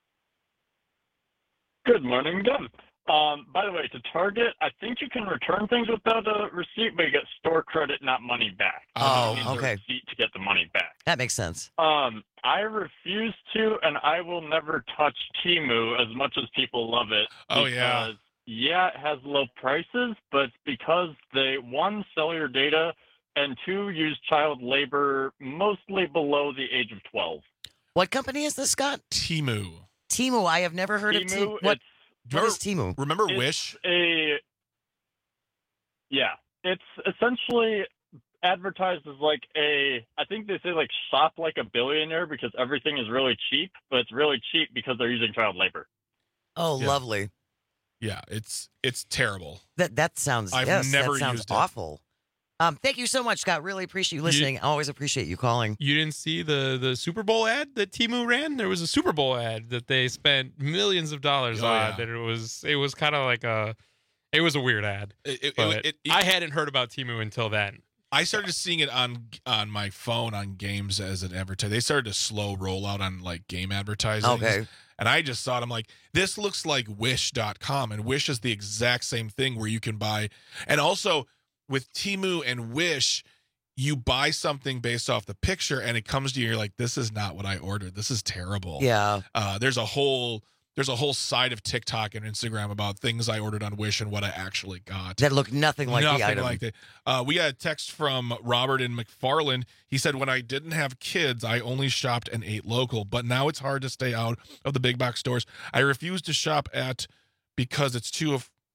Good morning, Deb. By the way, to Target, I think you can return things without a receipt, but you get store credit, not money back. Oh, You need the okay. receipt to get the money back. That makes sense. I refuse to, and I will never touch Temu as much as people love it. Oh, yeah. Because, yeah, it has low prices, but it's because they, one, sell your data, and two, use child labor mostly below the age of 12. What company is this, Scott? Temu. Temu. I have never heard of Temu. What is Temu? Remember It's Wish? It's essentially advertised as like I think they say like shop like a billionaire because everything is really cheap, but it's really cheap because they're using child labor. Oh, Yeah. lovely. Yeah, it's terrible. That sounds. I've yes, never that sounds used it. awful. Thank you so much, Scott. Really appreciate you listening. I always appreciate you calling. You didn't see the Super Bowl ad that Temu ran? There was a Super Bowl ad that they spent millions of dollars on. yeah. That it was kind of like it was a weird ad. I hadn't heard about Temu until then. I started seeing it on my phone on games as an advertisement. They started to slow roll out on like game advertising. Okay. And I just saw it. I'm like, this looks like Wish.com. And Wish is the exact same thing where you can buy. And also with Temu and Wish, you buy something based off the picture and it comes to you. You're like, this is not what I ordered. This is terrible. Yeah. There's a whole side of TikTok and Instagram about things I ordered on Wish and what I actually got. That looked nothing like the item. Like that. We got a text from Robert in McFarland. He said, when I didn't have kids, I only shopped and ate local, but now it's hard to stay out of the big box stores. I refuse to shop at because it's too.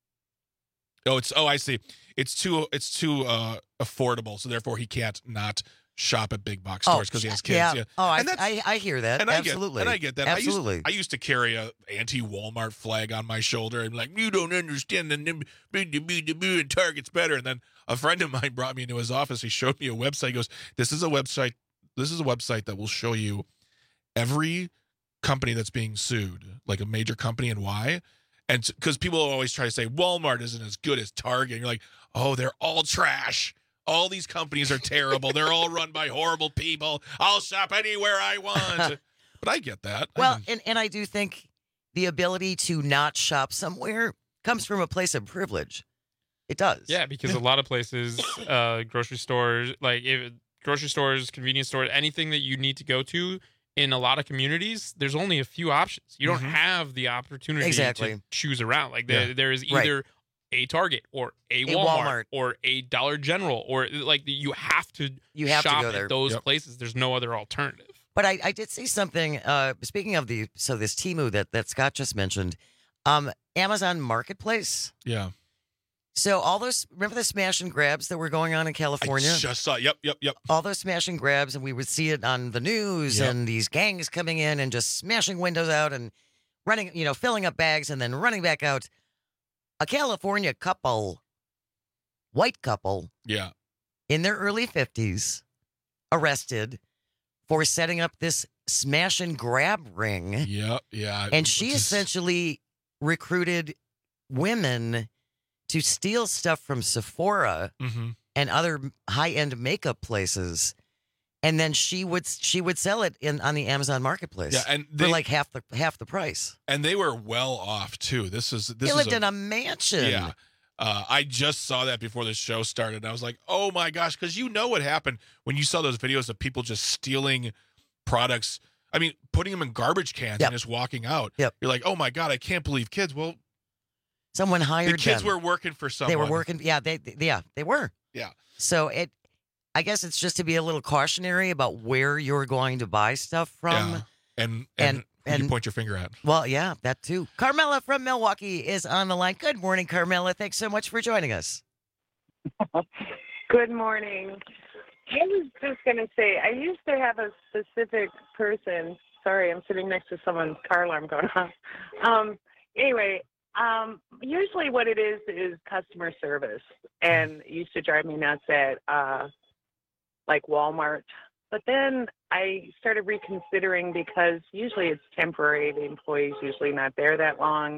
I see. It's too affordable, so therefore he can't not shop at big box stores because he has kids. Yeah. Oh, And I hear that. and Absolutely. I get that. Absolutely. I used to carry a anti-Walmart flag on my shoulder and like, you don't understand and Target's better. And then a friend of mine brought me into his office. He showed me a website. He goes, this is a website that will show you every company that's being sued, like a major company and why. And because people always try to say Walmart isn't as good as Target. And you're like, oh, they're all trash. All these companies are terrible. They're all run by horrible people. I'll shop anywhere I want. But I get that. Well, and I do think the ability to not shop somewhere comes from a place of privilege. It does. Yeah, because a lot of places, grocery stores, convenience stores, anything that you need to go to in a lot of communities, there's only a few options. You don't have the opportunity to choose around. Like there is either a Target or a Walmart or a Dollar General, or like you have to shop go there. at those places. There's no other alternative. But I did see something. Speaking of this Temu that Scott just mentioned, Amazon Marketplace. Yeah. So all those, remember the smash and grabs that were going on in California? I just saw. Yep. All those smash and grabs, and we would see it on the news, and these gangs coming in and just smashing windows out and running, filling up bags and then running back out. A California couple, white couple, in their early 50s, arrested for setting up this smash and grab ring. Yeah. And she essentially recruited women to steal stuff from Sephora and other high-end makeup places, and then she would sell it on the Amazon Marketplace. Yeah, and for like half the price. And they were well off too. They lived in a mansion. Yeah. I just saw that before the show started. And I was like, oh my gosh, because you know what happened when you saw those videos of people just stealing products. I mean, putting them in garbage cans and just walking out. You're like, oh my God, I can't believe kids. Well, someone hired them. The kids were working for someone. They were working. Yeah, they were. Yeah. So I guess it's just to be a little cautionary about where you're going to buy stuff from. Yeah. And you point your finger at. Well, yeah, that too. Carmela from Milwaukee is on the line. Good morning, Carmela. Thanks so much for joining us. Good morning. I was just going to say, I used to have a specific person. Sorry, I'm sitting next to someone's car alarm going off. Anyway, usually what it is customer service. And it used to drive me nuts at like Walmart. But then I started reconsidering because usually it's temporary. The employee's usually not there that long.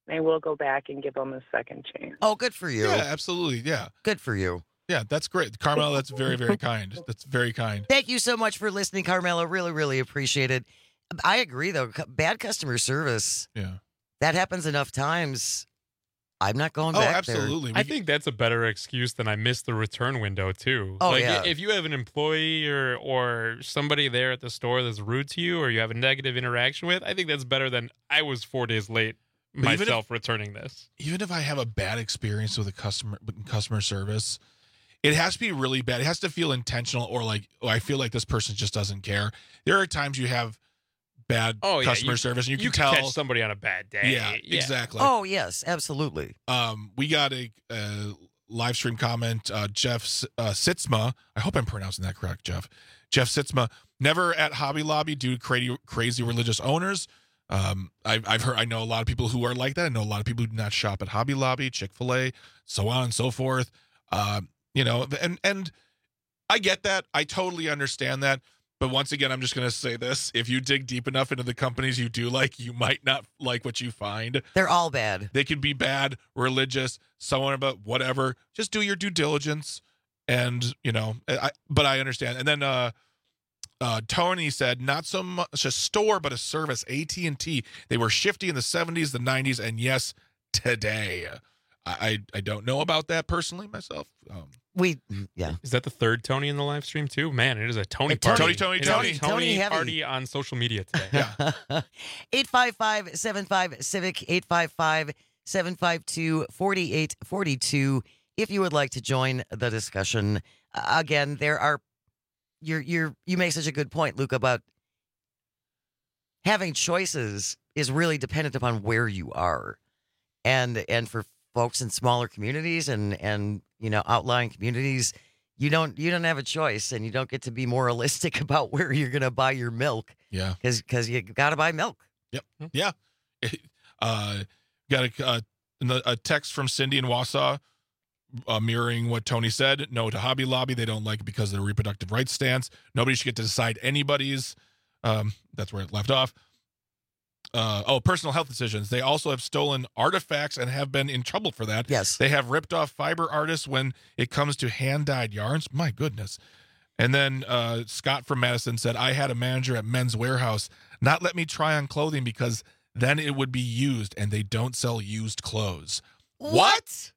I will go back and give them a second chance. Oh, good for you. Yeah, absolutely. Yeah. Good for you. Yeah, that's great. Carmela, that's very, very kind. That's very kind. Thank you so much for listening, Carmela. Really, really appreciate it. I agree, though. Bad customer service. Yeah. That happens enough times. I'm not going back absolutely. I think that's a better excuse than I missed the return window too. Oh, like, yeah. If you have an employee or somebody there at the store that's rude to you or you have a negative interaction with, I think that's better than I was 4 days late myself returning this. Even if I have a bad experience with a customer service, it has to be really bad. It has to feel intentional or like, I feel like this person just doesn't care. There are times you have bad customer service, and you can tell catch somebody on a bad day. Yeah, exactly. Oh, yes, absolutely. We got a live stream comment. Jeff Sitzma. I hope I'm pronouncing that correct, Jeff. Jeff Sitzma. Never at Hobby Lobby due to crazy religious owners. I've heard. I know a lot of people who are like that. I know a lot of people who do not shop at Hobby Lobby, Chick-fil-A, so on and so forth. And I get that. I totally understand that. But once again, I'm just going to say this. If you dig deep enough into the companies you do like, you might not like what you find. They're all bad. They could be bad, religious, someone about whatever. Just do your due diligence. And, but I understand. And then Tony said, not so much a store, but a service, AT&T. They were shifty in the 70s, the 90s, and yes, today. I don't know about that personally myself. Is that the third Tony in the live stream too? Man, it is a Tony party. Tony Tony heavy. party on social media today. Yeah. 855-75-CIVIC, 855-752-4842. If you would like to join the discussion, again, there are. You make such a good point, Luke, about having choices is really dependent upon where you are, and for folks in smaller communities and outlying communities, you don't have a choice, and you don't get to be moralistic about where you're going to buy your milk. Yeah, because you got to buy milk. Yep. Yeah. Got a text from Cindy in Wausau mirroring what Tony said. No to Hobby Lobby. They don't like it because of their reproductive rights stance. Nobody should get to decide anybody's. That's where it left off. Personal health decisions. They also have stolen artifacts and have been in trouble for that. Yes. They have ripped off fiber artists when it comes to hand-dyed yarns. My goodness. And then Scott from Madison said, I had a manager at Men's Warehouse not let me try on clothing because then it would be used, and they don't sell used clothes. What?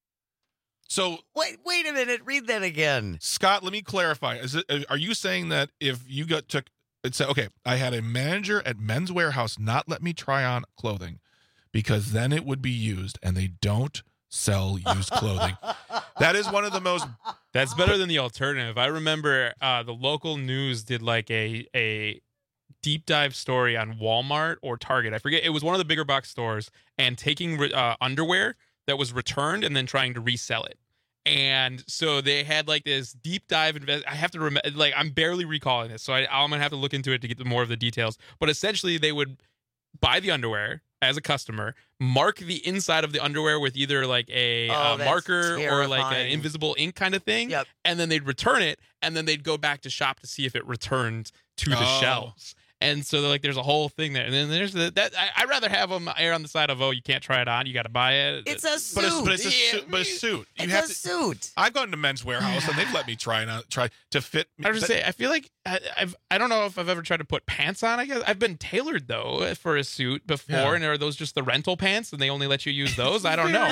So wait a minute. Read that again. Scott, let me clarify. Are you saying that if you took it said, okay, I had a manager at Men's Warehouse not let me try on clothing because then it would be used, and they don't sell used clothing. That is one of the most. That's better than the alternative. I remember the local news did like a deep dive story on Walmart or Target. I forget. It was one of the bigger box stores, and taking underwear that was returned and then trying to resell it. And so they had like this deep dive I have to remember, like I'm barely recalling this, so I'm gonna have to look into it to get more of the details. But essentially, they would buy the underwear as a customer, mark the inside of the underwear with either like a marker or like an invisible ink kind of thing, and then they'd return it, and then they'd go back to shop to see if it returned to the shelves. And so like there's a whole thing there. And then there's that I'd rather have them err on the side of, you can't try it on, you got to buy it. It's a suit. But it's a suit. It's a suit. I've gone to Men's Warehouse and they've let me try to fit me. I was say, I feel like I don't know if I've ever tried to put pants on. I guess I've been tailored though for a suit before, and are those just the rental pants and they only let you use those? I don't know.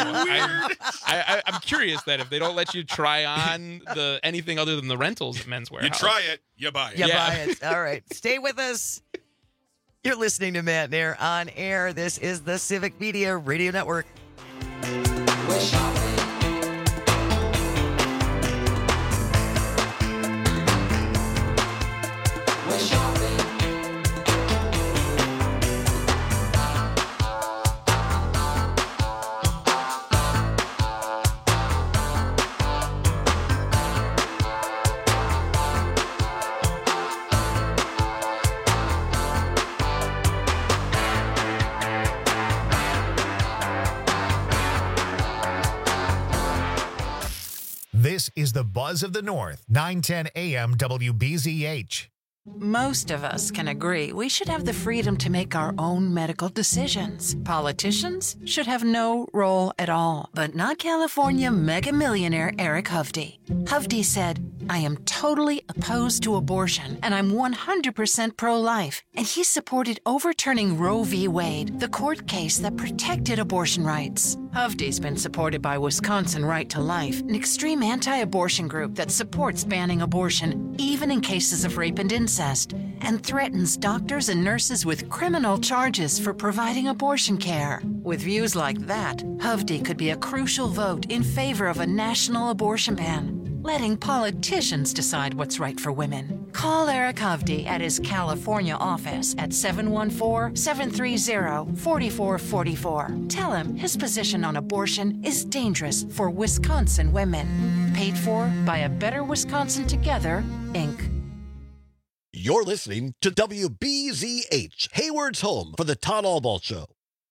I'm curious that if they don't let you try on anything other than the rentals at Men's Warehouse. You try it, you buy it. You buy it. All right. Stay with us. You're listening to Matt Nair on air. This is the Civic Media Radio Network. This is the Buzz of the North, 910 AM WBZH. Most of us can agree we should have the freedom to make our own medical decisions. Politicians should have no role at all. But not California mega millionaire Eric Hovde. Hovde said, "I am totally opposed to abortion, and I'm 100% pro-life." And he supported overturning Roe v. Wade, the court case that protected abortion rights. Hovde's been supported by Wisconsin Right to Life, an extreme anti-abortion group that supports banning abortion, even in cases of rape and incest, and threatens doctors and nurses with criminal charges for providing abortion care. With views like that, Hovde could be a crucial vote in favor of a national abortion ban, letting politicians decide what's right for women. Call Eric Hovde at his California office at 714-730-4444. Tell him his position on abortion is dangerous for Wisconsin women. Paid for by A Better Wisconsin Together, Inc. You're listening to WBZH, Hayward's home for the Todd Albaugh Show.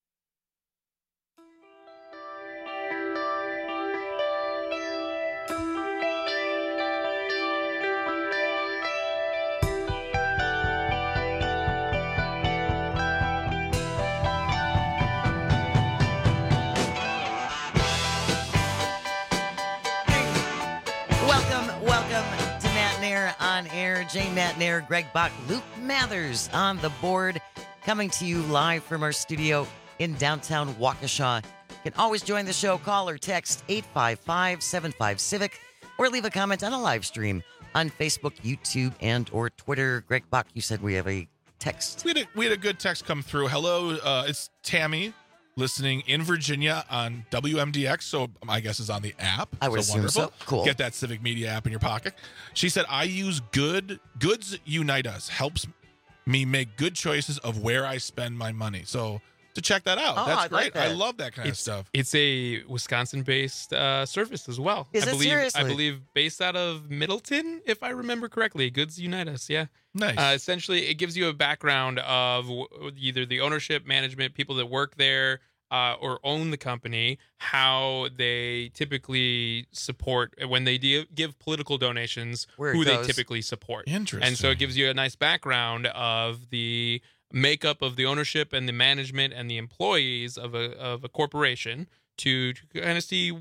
Welcome to Matt Nair on air. Jay Matt Nair, Greg Bach, Luke Mathers on the board, coming to you live from our studio in downtown Waukesha. You can always join the show. Call or text 855-75-CIVIC or leave a comment on a live stream on Facebook, YouTube, and or Twitter. Greg Bach, you said we have a text. We had a good text come through. Hello, it's Tammy, listening in Virginia on WMDX, so I guess is on the app. I would assume so. Cool. Get that Civic Media app in your pocket. She said, I use Goods Unite Us. Helps me make good choices of where I spend my money. So to check that out. That's great. Like that. I love that kind of stuff. It's a Wisconsin-based service as well. Is it seriously? I believe based out of Middleton, if I remember correctly. Goods Unite Us, yeah. Nice. Essentially, it gives you a background of either the ownership, management, people that work there, or own the company, how they typically support when they give political donations, who they typically support. Interesting. And so it gives you a nice background of the makeup of the ownership and the management and the employees of a corporation to kind of see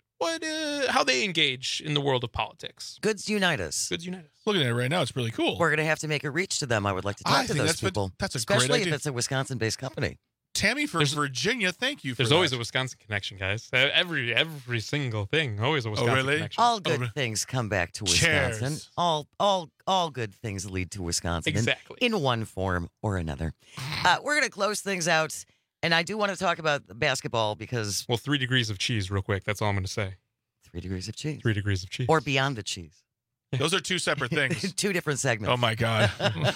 how they engage in the world of politics. Goods Unite Us. Goods Unite Us. Looking at it right now, it's really cool. We're going to have to make a reach to them. I would like to talk to those people. That's a especially great idea. if it's a Wisconsin-based company. Tammy from Virginia, thank you for There's that. always a Wisconsin connection, guys. Every single thing, always a Wisconsin connection. All good things come back to Wisconsin. Cheers. All good things lead to Wisconsin. Exactly. In one form or another. We're going to close things out, and I do want to talk about basketball because... Well, 3 degrees of cheese real quick. That's all I'm going to say. 3 degrees of cheese. 3 degrees of cheese. Or beyond the cheese. Those are two separate things. Two different segments. Oh, my God.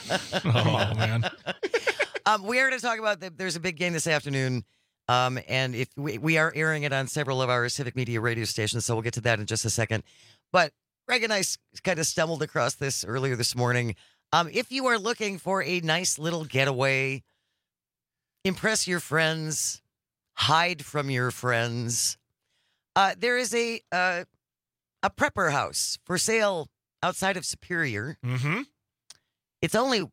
Oh, man. We are going to talk about there's a big game this afternoon, and if we are airing it on several of our Civic Media radio stations, so we'll get to that in just a second. But Greg and I kind of stumbled across this earlier this morning. If you are looking for a nice little getaway, impress your friends, hide from your friends, there is a prepper house for sale outside of Superior. Mm-hmm. It's only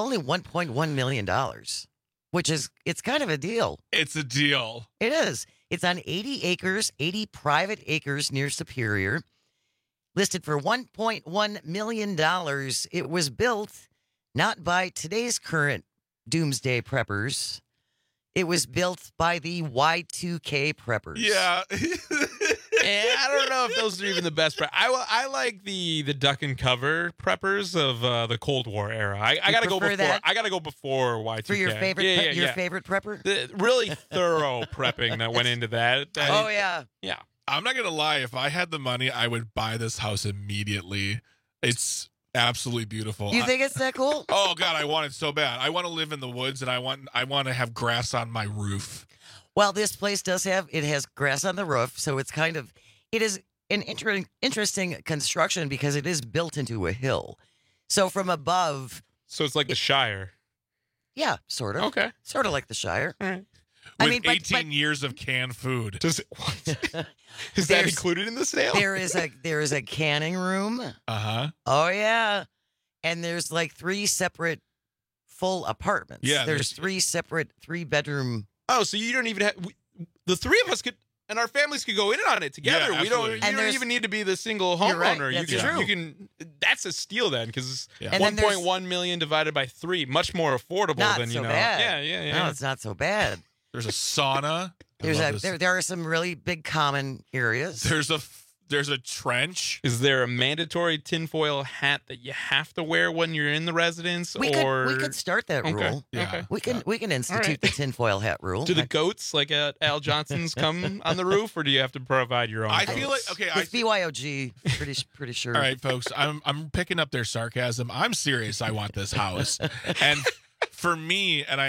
$1.1 million, which is, it's kind of a deal. It's a deal. It is. It's on 80 acres, 80 private acres near Superior, listed for $1.1 million. It was built not by today's current doomsday preppers. It was built by the Y2K preppers. Yeah. And I don't know if those are even the best. I like the duck and cover preppers of the Cold War era. I gotta go before. That? I gotta go before Y2K. For your favorite, your favorite prepper. The really thorough prepping that went into that. Oh yeah, yeah. I'm not gonna lie. If I had the money, I would buy this house immediately. It's absolutely beautiful. You think it's that cool? Oh God, I want it so bad. I want to live in the woods, and I want to have grass on my roof. Well, this place has grass on the roof, so it is an interesting construction because it is built into a hill. So from above. So it's like the Shire. Yeah, sort of. Okay. Sort of like the Shire. All right. With 18 years of canned food. Is that included in the sale? There is a canning room. Uh-huh. Oh yeah. And there's like 3 separate full apartments. Yeah, There's 3 separate 3-bedroom. Oh, so you don't even have the 3 of us could, and our families could go in on it together. Yeah, we don't. absolutely. You don't even need to be the single You're right, homeowner. that's You true. can. That's a steal then, because And then there's- 1.1 million divided by 3, much more affordable Not than so you know. bad. Yeah. No, it's not so bad. There's a sauna. There are some really big common areas. There's a trench. Is there a mandatory tinfoil hat that you have to wear when you're in the residence? We could start that Okay, rule. okay. We can institute All right. the tinfoil hat rule. Do the goats like at Al Johnson's come on the roof, or do you have to provide your own? I goats? feel like okay. With BYOG, pretty sure. All right, folks. I'm picking up their sarcasm. I'm serious. I want this house, and for me, and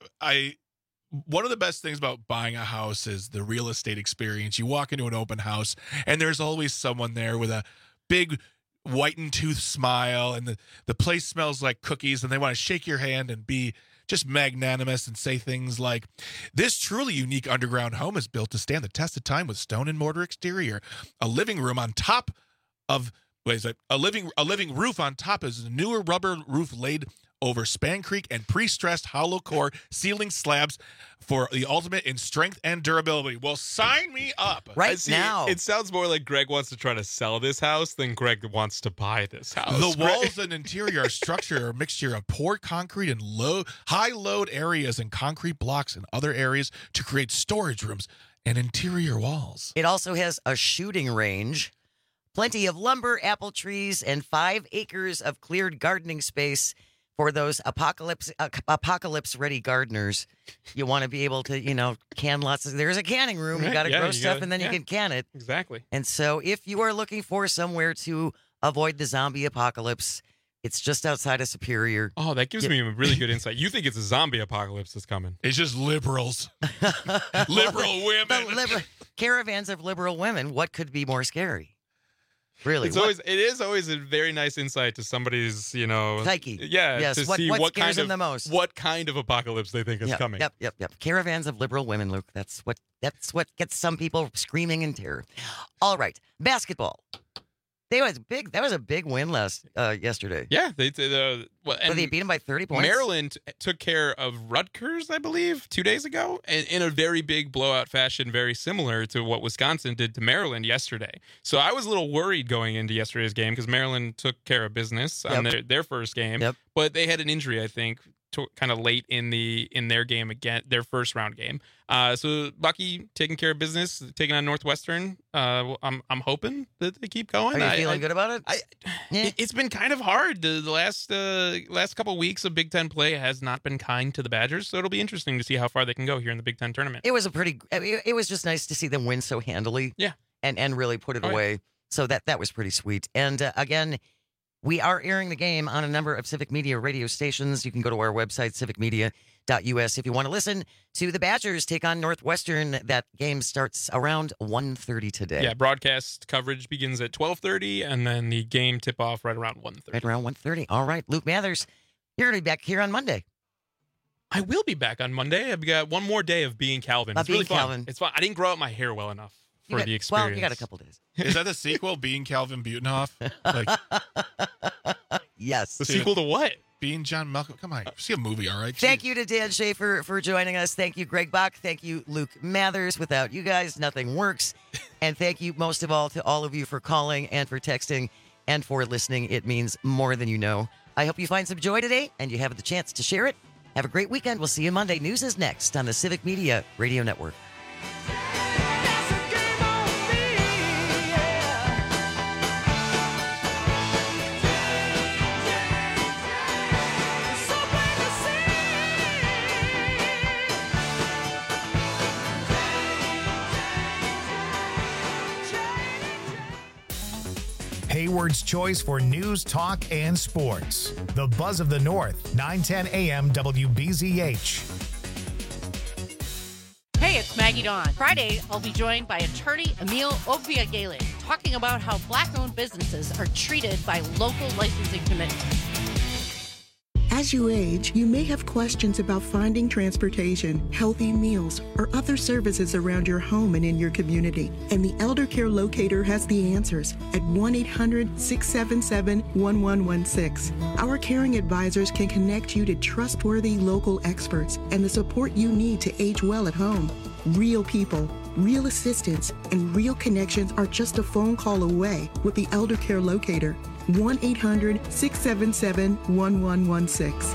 I. One of the best things about buying a house is the real estate experience. You walk into an open house, and there's always someone there with a big whitened tooth smile, and the place smells like cookies, and they want to shake your hand and be just magnanimous and say things like, "This truly unique underground home is built to stand the test of time with stone and mortar exterior. A living room on top of a living roof on top is a newer rubber roof laid over Span Creek and pre-stressed hollow core ceiling slabs for the ultimate in strength and durability." Well, sign me up now. It sounds more like Greg wants to try to sell this house than Greg wants to buy this house. The walls and interior are structured are a mixture of poured concrete and high load areas and concrete blocks and other areas to create storage rooms and interior walls. It also has a shooting range, plenty of lumber, apple trees, and 5 acres of cleared gardening space for those apocalypse-ready gardeners. You want to be able to, can lots of... There's a canning room. You got to grow stuff, and then you can can it. Exactly. And so if you are looking for somewhere to avoid the zombie apocalypse, it's just outside of Superior. Oh, that gives me a really good insight. You think it's a zombie apocalypse that's coming. It's just liberals. Liberal women. Caravans of liberal women. What could be more scary? Really? It is always a very nice insight to somebody's, psyche. Yeah, yes. to What see scares kind them of the most? what kind of apocalypse they think is coming. Yep. Caravans of liberal women, Luke. That's what gets some people screaming in terror. All right, basketball. That was a big win yesterday. Yeah, they beat them by 30 points. Maryland took care of Rutgers, I believe, 2 days ago, in a very big blowout fashion, very similar to what Wisconsin did to Maryland yesterday. So I was a little worried going into yesterday's game because Maryland took care of business on their first game, but they had an injury, I think, kind of late in their game again, their first round game. So Bucky taking care of business, taking on Northwestern. I'm hoping that they keep going. Are you feeling good about it? It's been kind of hard. The last couple of weeks of Big Ten play has not been kind to the Badgers, so it'll be interesting to see how far they can go here in the Big Ten tournament. It was just nice to see them win so handily. Yeah, and really put it away. Yeah. So that was pretty sweet. And again, we are airing the game on a number of Civic Media radio stations. You can go to our website, civicmedia.us, if you want to listen to the Badgers take on Northwestern. That game starts around 1:30 today. Yeah, broadcast coverage begins at 12:30, and then the game tip-off right around 1:30. Right around 1:30. All right, Luke Mathers, you're going to be back here on Monday. I will be back on Monday. I've got one more day of being Calvin. It's really fun. It's fun. I didn't grow out my hair well enough for the experience. Well, you got a couple days. Is that the sequel, Being Calvin Butenhoff? Yes. The sequel to what? Being John Malcolm. Come on, see a movie, all right? Thank you to Dan Schaefer for joining us. Thank you, Greg Bach. Thank you, Luke Mathers. Without you guys, nothing works. And thank you most of all to all of you for calling and for texting and for listening. It means more than you know. I hope you find some joy today and you have the chance to share it. Have a great weekend. We'll see you Monday. News is next on the Civic Media Radio Network. Hayward's choice for news, talk, and sports. The Buzz of the North, 910 AM WBZH. Hey, it's Maggie Dawn. Friday, I'll be joined by attorney Emil Ogbiagele talking about how Black-owned businesses are treated by local licensing committees. As you age, you may have questions about finding transportation, healthy meals, or other services around your home and in your community. And the Elder Care Locator has the answers at 1-800-677-1116. Our caring advisors can connect you to trustworthy local experts and the support you need to age well at home. Real people, real assistance, and real connections are just a phone call away with the Elder Care Locator. 1-800-677-1116.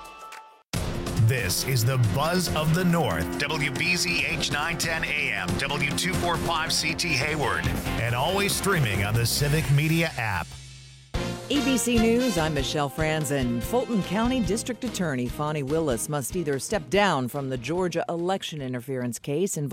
This is the Buzz of the North, WBZH 910 AM, W245CT Hayward, and always streaming on the Civic Media app. ABC News, I'm Michelle Franzen. Fulton County District Attorney Fonnie Willis must either step down from the Georgia election interference case involving